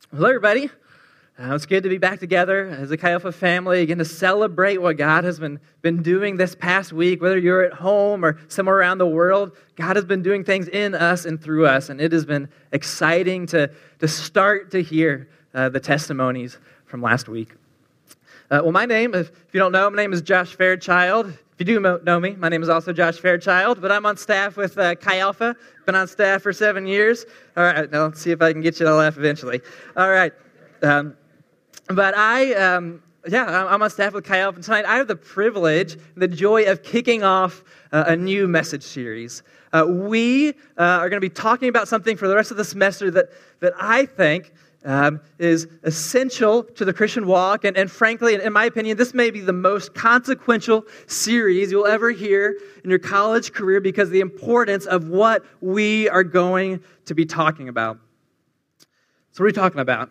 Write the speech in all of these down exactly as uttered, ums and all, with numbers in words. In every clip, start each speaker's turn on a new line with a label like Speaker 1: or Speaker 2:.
Speaker 1: Hello, everybody. Uh, it's good to be back together as a Chi Alpha family, again to celebrate what God has been, been doing this past week. Whether you're at home or somewhere around the world, God has been doing things in us and through us, and it has been exciting to, to start to hear uh, the testimonies from last week. Uh, well, my name, if, if you don't know, my name is Josh Fairchild. If you do know me, my name is also Josh Fairchild, but I'm on staff with uh, Chi Alpha. Been on staff for seven years. All right, now let's see if I can get you to laugh eventually. All right. Um, but I, um, yeah, I'm on staff with Chi Alpha. Tonight I have the privilege, the joy of kicking off uh, a new message series. Uh, we uh, are going to be talking about something for the rest of the semester that, that I think Um, is essential to the Christian walk, and, and frankly, in my opinion, this may be the most consequential series you'll ever hear in your college career because of the importance of what we are going to be talking about. So what are we talking about?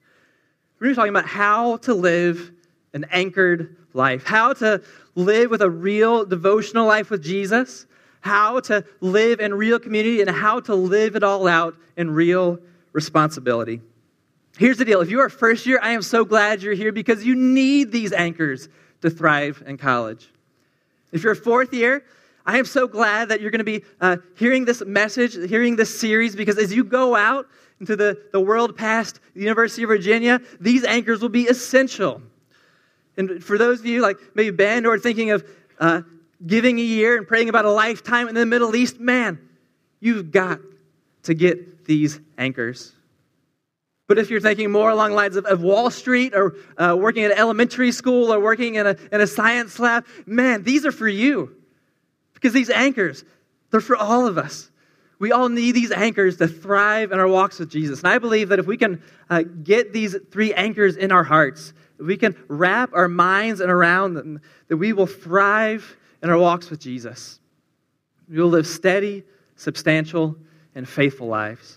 Speaker 1: We're talking about how to live an anchored life, how to live with a real devotional life with Jesus, how to live in real community, and how to live it all out in real responsibility. Here's the deal. If you are first year, I am so glad you're here because you need these anchors to thrive in college. If you're a fourth year, I am so glad that you're going to be uh, hearing this message, hearing this series, because as you go out into the, the world past the University of Virginia, these anchors will be essential. And for those of you like maybe Ben or thinking of uh, giving a year and praying about a lifetime in the Middle East, man, you've got to get these anchors. But if you're thinking more along the lines of, of Wall Street or uh, working at an elementary school or working in a, in a science lab, man, these are for you. Because these anchors, they're for all of us. We all need these anchors to thrive in our walks with Jesus. And I believe that if we can uh, get these three anchors in our hearts, if we can wrap our minds and around them, that we will thrive in our walks with Jesus. We will live steady, substantial, and faithful lives.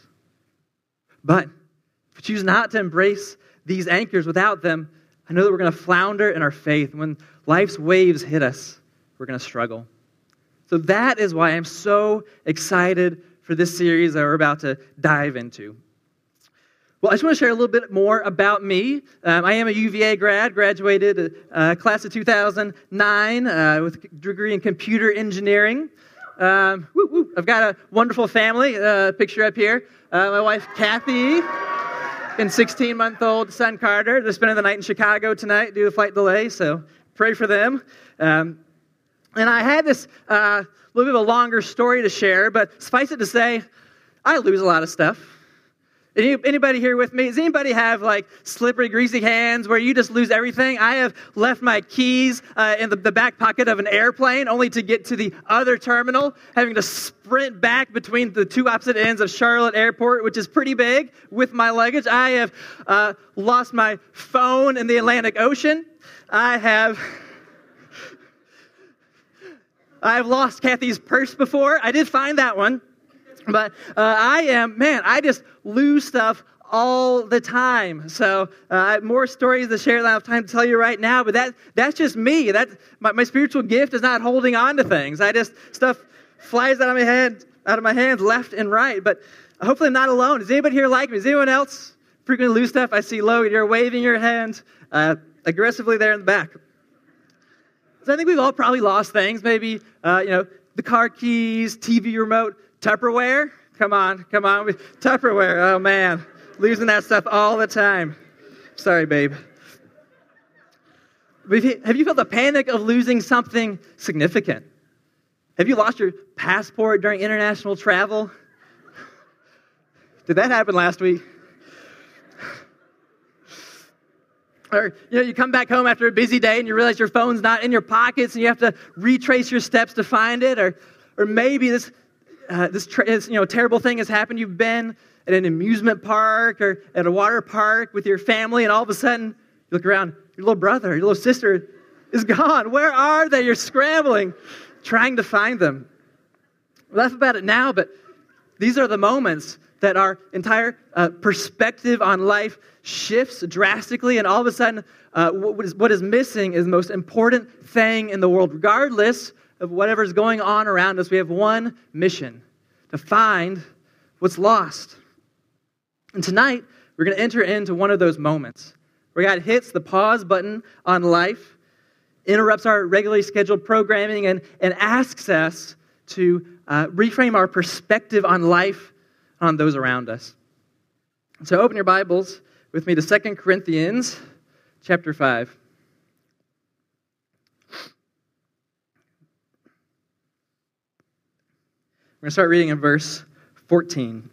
Speaker 1: But if we choose not to embrace these anchors without them, I know that we're going to flounder in our faith. When life's waves hit us, we're going to struggle. So that is why I'm so excited for this series that we're about to dive into. Well, I just want to share a little bit more about me. Um, I am a U V A grad, graduated uh, class of two thousand nine uh, with a degree in computer engineering. Um, woo, woo. I've got a wonderful family, uh, picture up here. Uh, my wife, Kathy, and sixteen-month-old son, Carter. They're spending the night in Chicago tonight due to flight delay, so pray for them. Um, and I had this uh, little bit of a longer story to share, but suffice it to say, I lose a lot of stuff. Any, anybody here with me? Does anybody have like slippery, greasy hands where you just lose everything? I have left my keys uh, in the, the back pocket of an airplane only to get to the other terminal, having to sprint back between the two opposite ends of Charlotte Airport, which is pretty big, with my luggage. I have uh, lost my phone in the Atlantic Ocean. I have... I've lost Kathy's purse before. I did find that one. But uh, I am, man, I just lose stuff all the time. So uh, I have more stories to share than I have time to tell you right now. But that that's just me. That my, my spiritual gift is not holding on to things. I just, stuff flies out of my head, out of my hands left and right. But hopefully I'm not alone. Is anybody here like me? Does anyone else frequently lose stuff? I see Logan, you're waving your hand uh, aggressively there in the back. So I think we've all probably lost things. Maybe, uh, you know, the car keys, T V remote, Tupperware? Come on, come on. Tupperware, oh man. Losing that stuff all the time. Sorry, babe. Have you felt the panic of losing something significant? Have you lost your passport during international travel? Did that happen last week? Or, you know, you come back home after a busy day and you realize your phone's not in your pockets and you have to retrace your steps to find it. Or, or maybe this... Uh, this, tra- this you know, terrible thing has happened. You've been at an amusement park or at a water park with your family, and all of a sudden, you look around, your little brother, your little sister is gone. Where are they? You're scrambling, trying to find them. We laugh about it now, but these are the moments that our entire uh, perspective on life shifts drastically, and all of a sudden, uh, what, is, what is missing is the most important thing in the world, regardless of whatever's going on around us. We have one mission: to find what's lost. And tonight, we're going to enter into one of those moments where God hits the pause button on life, interrupts our regularly scheduled programming, and, and asks us to uh, reframe our perspective on life, on those around us. So open your Bibles with me to Second Corinthians chapter five. We're going to start reading in verse fourteen.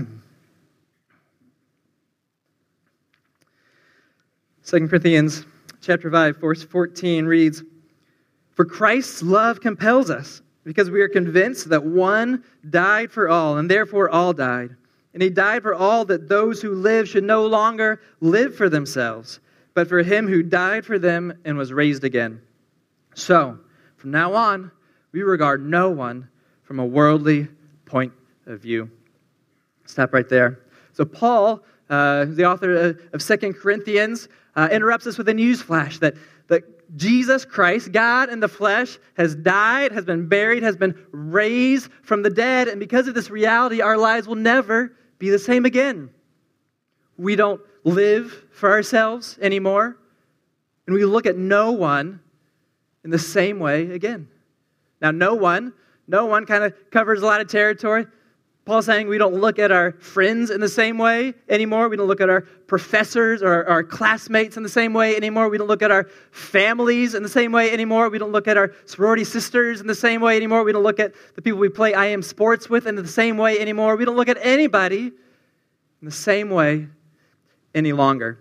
Speaker 1: Second Corinthians chapter five, verse fourteen reads, "For Christ's love compels us, because we are convinced that one died for all, and therefore all died. And he died for all, that those who live should no longer live for themselves, but for him who died for them and was raised again. So, from now on, we regard no one from a worldly point of view." Stop right there. So Paul, uh, the author of Second Corinthians, uh, interrupts us with a news flash that, that Jesus Christ, God in the flesh, has died, has been buried, has been raised from the dead, and because of this reality, our lives will never be the same again. We don't live for ourselves anymore, and we look at no one in the same way again. Now, no one, no one kind of covers a lot of territory. Paul's saying we don't look at our friends in the same way anymore. We don't look at our professors or our, our classmates in the same way anymore. We don't look at our families in the same way anymore. We don't look at our sorority sisters in the same way anymore. We don't look at the people we play I am sports with in the same way anymore. We don't look at anybody in the same way any longer.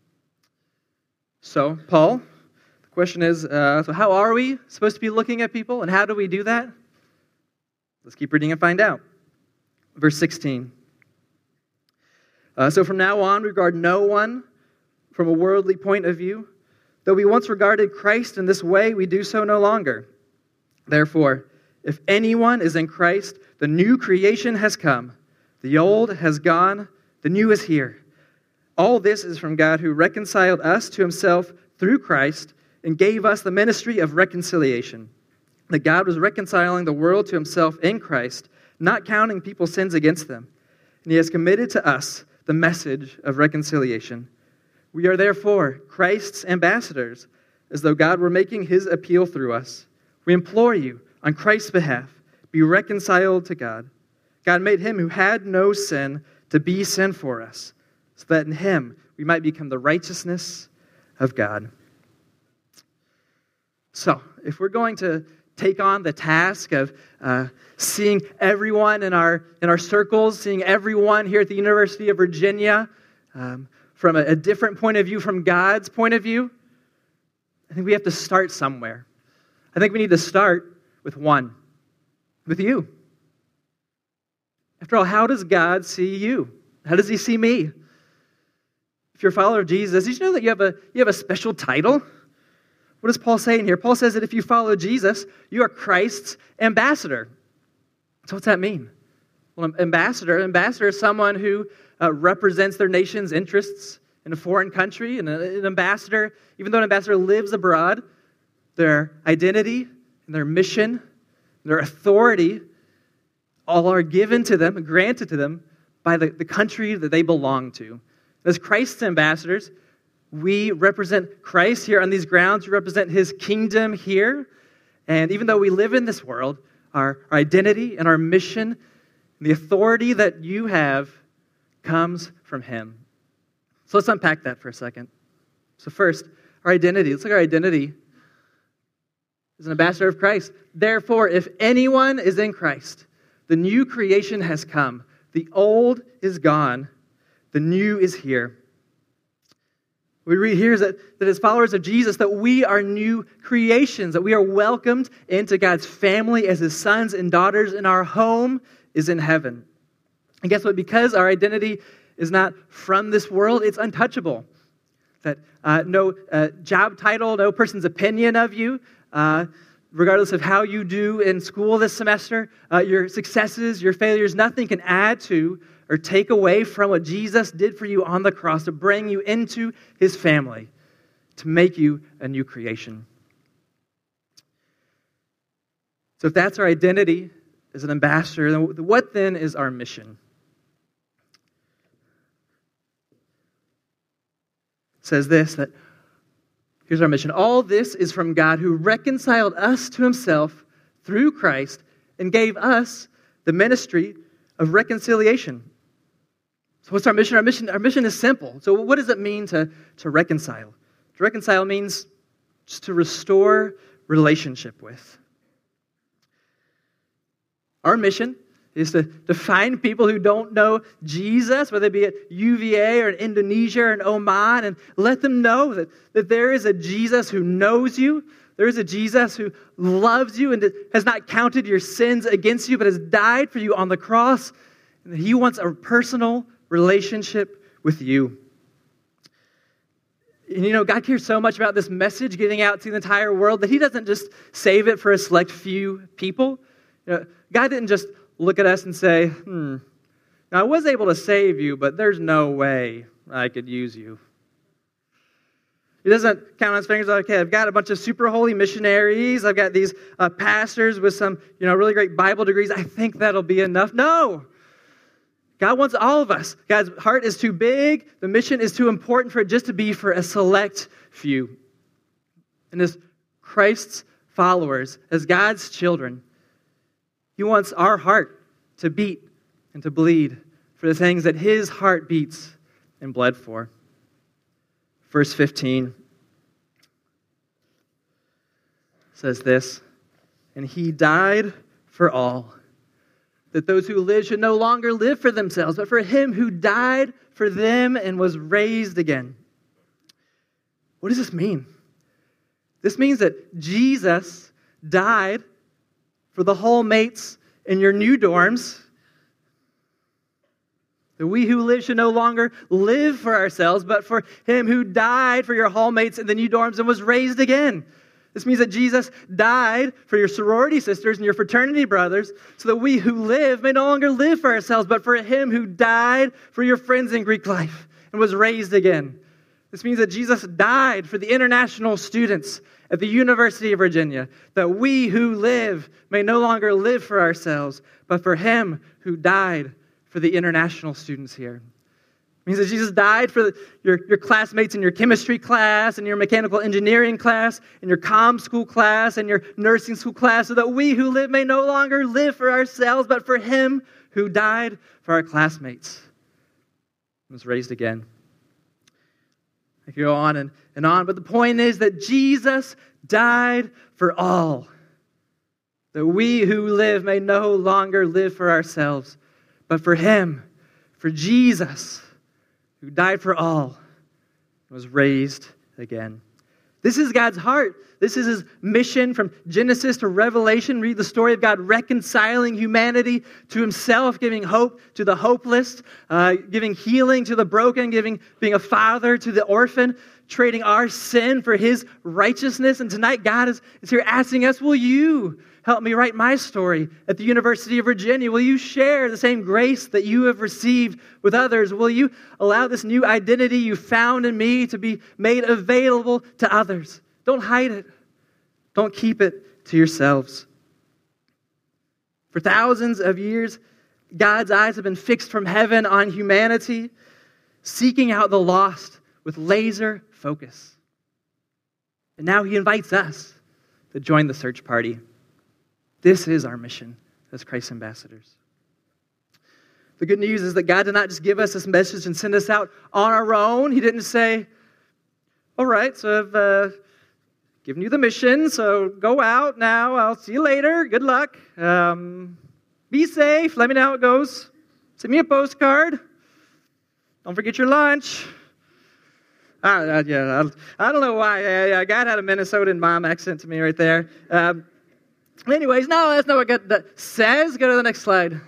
Speaker 1: So, Paul, the question is, uh, so how are we supposed to be looking at people, and how do we do that? Let's keep reading and find out. Verse sixteen. Uh, so from now on, we regard no one from a worldly point of view. Though we once regarded Christ in this way, we do so no longer. Therefore, if anyone is in Christ, the new creation has come. The old has gone, the new is here. All this is from God, who reconciled us to himself through Christ and gave us the ministry of reconciliation. That God was reconciling the world to himself in Christ, not counting people's sins against them. And he has committed to us the message of reconciliation. We are therefore Christ's ambassadors, as though God were making his appeal through us. We implore you, on Christ's behalf, be reconciled to God. God made him who had no sin to be sin for us, so that in him we might become the righteousness of God. So, if we're going to take on the task of uh, seeing everyone in our in our circles, seeing everyone here at the University of Virginia um, from a, a different point of view, from God's point of view, I think we have to start somewhere. I think we need to start with one, with you. After all, how does God see you? How does he see me? If you're a follower of Jesus, did you know that you have a you have a special title? What does Paul say in here? Paul says that if you follow Jesus, you are Christ's ambassador. So what's that mean? Well, an ambassador, ambassador is someone who uh, represents their nation's interests in a foreign country. And an ambassador, even though an ambassador lives abroad, their identity and their mission, their authority, all are given to them, granted to them by the, the country that they belong to. As Christ's ambassadors, we represent Christ here on these grounds. We represent his kingdom here. And even though we live in this world, our, our identity and our mission, and the authority that you have comes from him. So let's unpack that for a second. So first, our identity. Let's look at our identity as an ambassador of Christ. Therefore, if anyone is in Christ, the new creation has come. The old is gone. The new is here. We read here that, that as followers of Jesus, that we are new creations, that we are welcomed into God's family as his sons and daughters, and our home is in heaven. And guess what? Because our identity is not from this world, it's untouchable. That uh, no uh, job title, no person's opinion of you, uh, regardless of how you do in school this semester, uh, your successes, your failures, nothing can add to or take away from what Jesus did for you on the cross to bring you into his family, to make you a new creation. So if that's our identity as an ambassador, then what then is our mission? says this, that here's our mission. All this is from God who reconciled us to himself through Christ and gave us the ministry of reconciliation. So what's our mission? Our mission, our mission is simple. So what does it mean to, to reconcile? To reconcile means just to restore relationship with. Our mission is to, to find people who don't know Jesus, whether they be at U V A or in Indonesia or in Oman, and let them know that, that there is a Jesus who knows you. There is a Jesus who loves you and has not counted your sins against you, but has died for you on the cross. And that he wants a personal relationship with you. And you know, God cares so much about this message getting out to the entire world that he doesn't just save it for a select few people. You know, God didn't just look at us and say, hmm, now I was able to save you, but there's no way I could use you. He doesn't count on his fingers like, okay, I've got a bunch of super holy missionaries. I've got these uh, pastors with some, you know, really great Bible degrees. I think that'll be enough. No. God wants all of us. God's heart is too big. The mission is too important for it just to be for a select few. And as Christ's followers, as God's children, he wants our heart to beat and to bleed for the things that his heart beats and bled for. Verse fifteen says this, and he died for all, that those who live should no longer live for themselves, but for him who died for them and was raised again. What does this mean? This means that Jesus died for the hallmates in your new dorms, that we who live should no longer live for ourselves, but for him who died for your hallmates in the new dorms and was raised again. This means that Jesus died for your sorority sisters and your fraternity brothers so that we who live may no longer live for ourselves, but for him who died for your friends in Greek life and was raised again. This means that Jesus died for the international students at the University of Virginia, that we who live may no longer live for ourselves, but for him who died for the international students here. It means that Jesus died for the, your, your classmates in your chemistry class, and your mechanical engineering class, and your comm school class, and your nursing school class, so that we who live may no longer live for ourselves, but for him who died for our classmates and was raised again. I could go on and, and on, but the point is that Jesus died for all, that we who live may no longer live for ourselves, but for him, for Jesus, who died for all and was raised again. This is God's heart. This is his mission from Genesis to Revelation. Read the story of God reconciling humanity to himself, giving hope to the hopeless, uh, giving healing to the broken, giving being a father to the orphan, trading our sin for his righteousness. And tonight God is, is here asking us, will you help me write my story at the University of Virginia? Will you share the same grace that you have received with others? Will you allow this new identity you found in me to be made available to others? Don't hide it. Don't keep it to yourselves. For thousands of years, God's eyes have been fixed from heaven on humanity, seeking out the lost with laser focus. And now he invites us to join the search party. This is our mission as Christ's ambassadors. The good news is that God did not just give us this message and send us out on our own. He didn't say, all right, so I've uh, given you the mission, so go out now. I'll see you later. Good luck. Um, be safe. Let me know how it goes. Send me a postcard. Don't forget your lunch. Uh, uh, yeah, I, I don't know why. Uh, God had a Minnesotan mom accent to me right there. Um, Anyways, no, that's not what God says. Go to the next slide.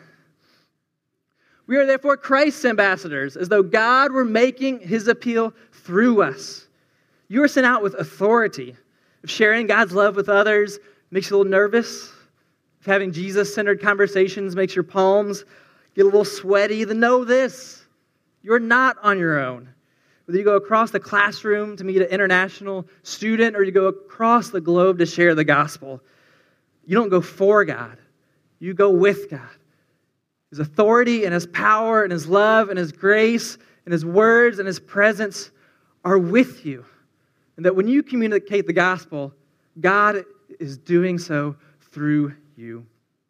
Speaker 1: We are therefore Christ's ambassadors, as though God were making his appeal through us. You are sent out with authority. If sharing God's love with others makes you a little nervous, if having Jesus-centered conversations makes your palms get a little sweaty, then know this. You're not on your own. Whether you go across the classroom to meet an international student or you go across the globe to share the gospel, you don't go for God. You go with God. His authority and his power and his love and his grace and his words and his presence are with you. And that when you communicate the gospel, God is doing so through you.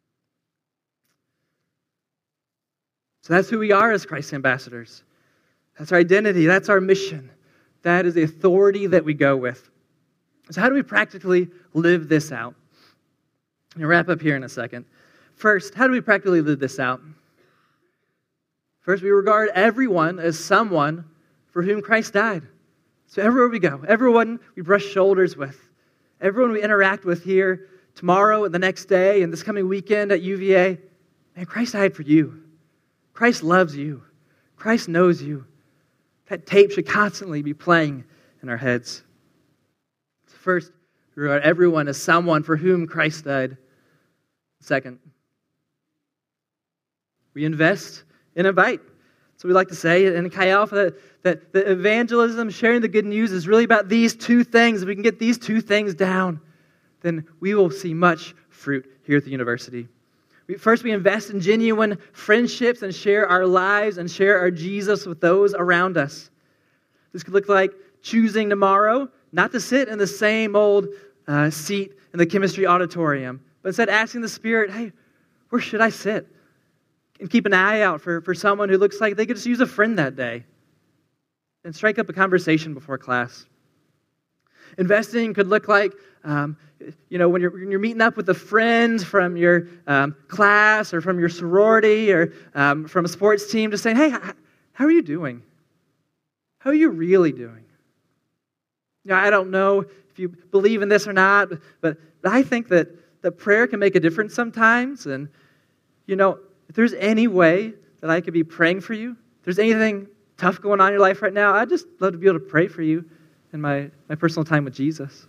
Speaker 1: So that's who we are as Christ's ambassadors. That's our identity. That's our mission. That is the authority that we go with. So how do we practically live this out? I'll wrap up here in a second. First, how do we practically live this out? First, we regard everyone as someone for whom Christ died. So everywhere we go, everyone we brush shoulders with, everyone we interact with here tomorrow and the next day and this coming weekend at U V A, man, Christ died for you. Christ loves you. Christ knows you. That tape should constantly be playing in our heads. First, we regard everyone as someone for whom Christ died. Second, we invest and invite. So we like to say in Chi Alpha that, that the evangelism, sharing the good news, is really about these two things. If we can get these two things down, then we will see much fruit here at the university. We, first, we invest in genuine friendships and share our lives and share our Jesus with those around us. This could look like choosing tomorrow not to sit in the same old uh, seat in the chemistry auditorium, but instead asking the Spirit, hey, where should I sit? And keep an eye out for, for someone who looks like they could just use a friend that day. And strike up a conversation before class. Investing could look like, um, you know, when you're, when you're meeting up with a friend from your um, class or from your sorority or um, from a sports team, just saying, hey, how are you doing? How are you really doing? You know, I don't know if you believe in this or not, but, but I think that, that prayer can make a difference sometimes. And, you know, if there's any way that I could be praying for you, if there's anything tough going on in your life right now, I'd just love to be able to pray for you in my, my personal time with Jesus.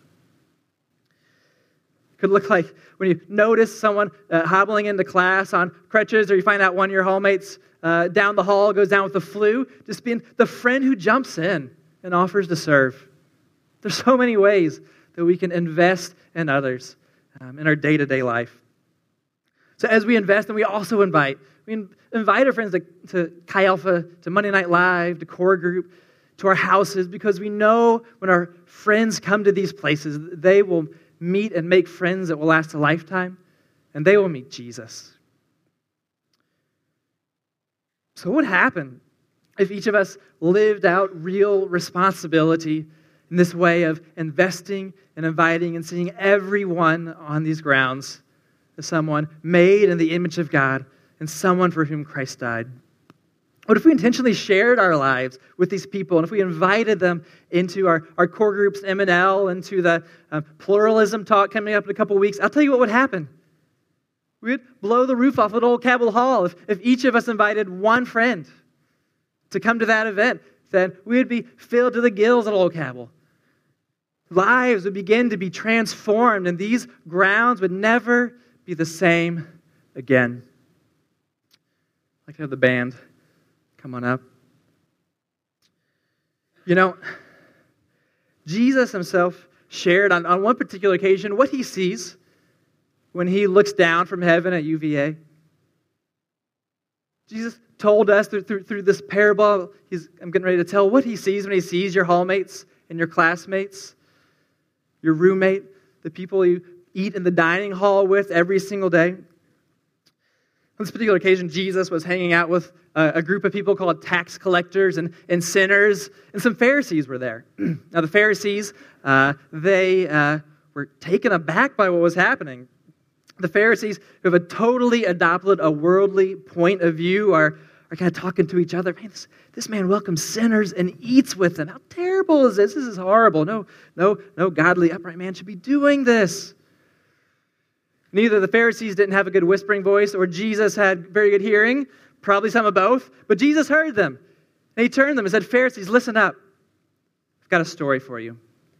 Speaker 1: It could look like when you notice someone uh, hobbling into class on crutches, or you find out one of your hallmates uh, down the hall goes down with the flu, just being the friend who jumps in and offers to serve. There's so many ways that we can invest in others um, in our day-to-day life. So as we invest, and we also invite, we invite our friends to, to Chi Alpha, to Monday Night Live, to Core Group, to our houses, because we know when our friends come to these places, they will meet and make friends that will last a lifetime, and they will meet Jesus. So what would happen if each of us lived out real responsibility in this way of investing and inviting and seeing everyone on these grounds as someone made in the image of God and someone for whom Christ died? What if we intentionally shared our lives with these people, and if we invited them into our, our core groups, M and L, into the uh, pluralism talk coming up in a couple weeks? I'll tell you what would happen. We'd blow the roof off at Old Cabell Hall if, if each of us invited one friend to come to that event. Then we would be filled to the gills at Old Cabell. Lives would begin to be transformed, and these grounds would never be the same again. I'd like to have the band come on up. You know, Jesus himself shared on, on one particular occasion what he sees when he looks down from heaven at U V A. Jesus told us through, through, through this parable, he's, I'm getting ready to tell, what he sees when he sees your hallmates and your classmates, your roommate, the people you eat in the dining hall with every single day. On this particular occasion, Jesus was hanging out with a, a group of people called tax collectors and, and sinners, and some Pharisees were there. Now, the Pharisees, uh, they uh, were taken aback by what was happening. The Pharisees, who have a totally adopted a worldly point of view, are, are kind of talking to each other. Man, this, this man welcomes sinners and eats with them. How terrible is this? This is horrible. No, no, no godly, upright man should be doing this. Neither the Pharisees didn't have a good whispering voice, or Jesus had very good hearing, probably some of both, but Jesus heard them. And he turned to them and said, Pharisees, listen up. I've got a story for you.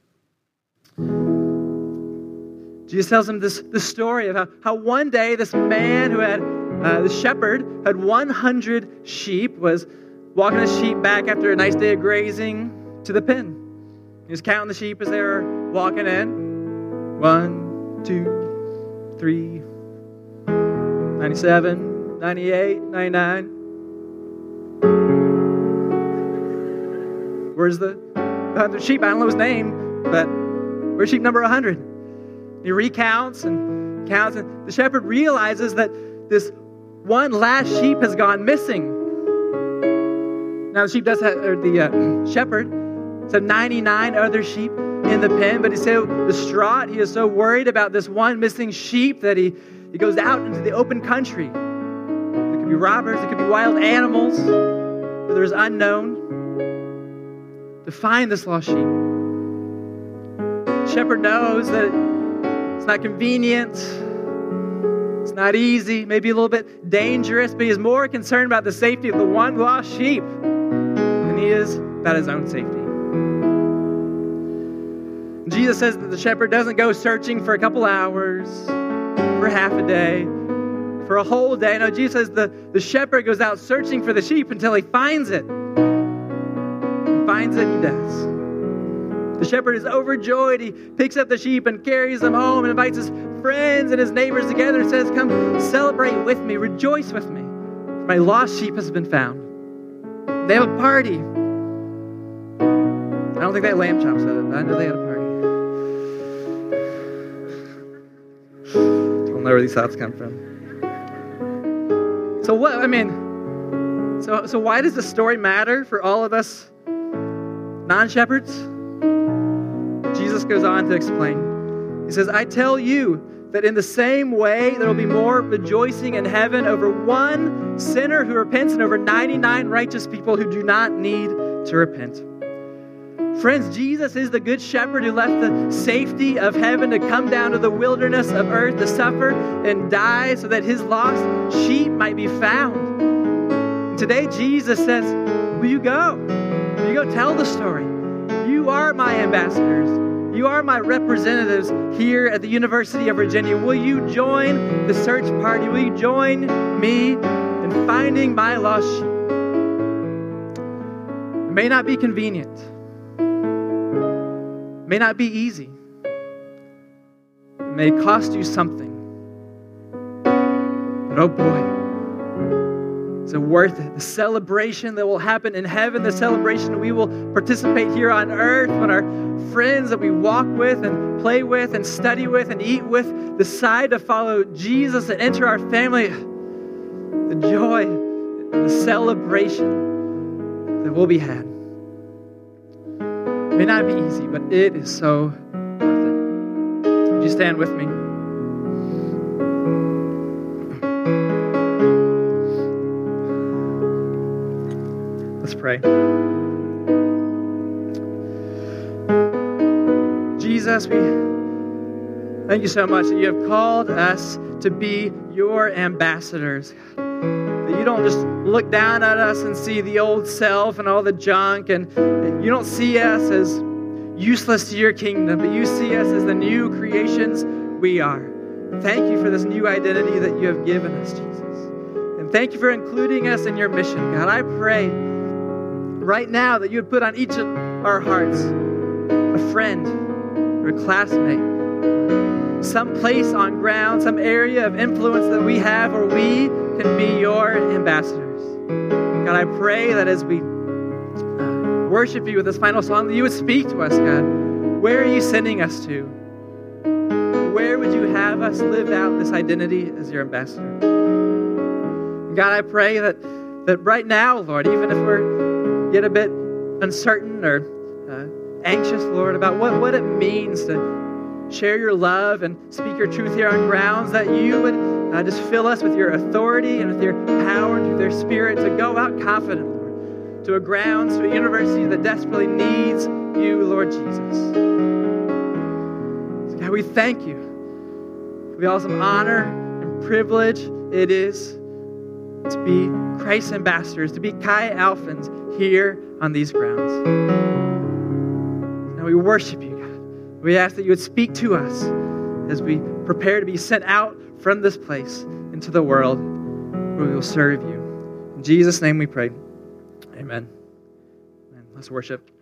Speaker 1: Jesus tells them this, this story of how, how one day this man who had, uh, the shepherd, had one hundred sheep, was walking his sheep back after a nice day of grazing to the pen. He was counting the sheep as they were walking in. One, two, three, ninety-seven, ninety-eight, ninety-nine. Where's the, the sheep, I don't know his name, but we're sheep number one hundred. He recounts and counts, and the shepherd realizes that this one last sheep has gone missing. Now the sheep does have, or the uh, shepherd has ninety-nine other sheep in the pen, but he's so distraught, he is so worried about this one missing sheep that he, he goes out into the open country. There could be robbers, there could be wild animals, but there's unknown, to find this lost sheep. The shepherd knows that it's not convenient, it's not easy, maybe a little bit dangerous, but he's more concerned about the safety of the one lost sheep than he is about his own safety. Jesus says that the shepherd doesn't go searching for a couple hours, for half a day, for a whole day. No, Jesus says the, the shepherd goes out searching for the sheep until he finds it. And finds it, he does. The shepherd is overjoyed. He picks up the sheep and carries them home and invites his friends and his neighbors together and says, come celebrate with me, rejoice with me. For my lost sheep has been found. They have a party. I don't think they had lamb chops at it, but I know they had a party. Don't know where these thoughts come from. So what, I mean, so, so why does the story matter for all of us non-shepherds? Jesus goes on to explain. He says, I tell you that in the same way there will be more rejoicing in heaven over one sinner who repents and over ninety-nine righteous people who do not need to repent. Friends, Jesus is the good shepherd who left the safety of heaven to come down to the wilderness of earth to suffer and die so that his lost sheep might be found. And today Jesus says, will you go? Will you go tell the story? You are my ambassadors. You are my representatives here at the University of Virginia. Will you join the search party? Will you join me in finding my lost sheep? It may not be convenient. It may not be easy. It may cost you something. But oh boy, is it worth it? The celebration that will happen in heaven, the celebration we will participate here on earth when our friends that we walk with and play with and study with and eat with decide to follow Jesus and enter our family. The joy and the celebration that will be had. It may not be easy, but it is so worth it. Would you stand with me? Let's pray. Jesus, we thank you so much that you have called us to be your ambassadors. That you don't just look down at us and see the old self and all the junk, and you don't see us as useless to your kingdom, but you see us as the new creations we are. Thank you for this new identity that you have given us, Jesus. And thank you for including us in your mission. God, I pray right now that you would put on each of our hearts a friend or a classmate, some place on ground, some area of influence that we have where we can be your ambassadors. God, I pray that as we uh, worship you with this final song, that you would speak to us, God. Where are you sending us to? Where would you have us live out this identity as your ambassador? And God, I pray that, that right now, Lord, even if we're get a bit uncertain or uh, anxious, Lord, about what, what it means to share your love and speak your truth here on grounds, that you would uh, just fill us with your authority and with your power and through their spirit to go out confident, Lord, to a grounds, to a university that desperately needs you, Lord Jesus. So God, we thank you for the awesome honor and privilege it is to be Christ's ambassadors, to be Chi Alphans here on these grounds. Now we worship you, God. We ask that you would speak to us as we prepare to be sent out from this place into the world where we will serve you. In Jesus' name we pray. Amen. Amen. Let's worship.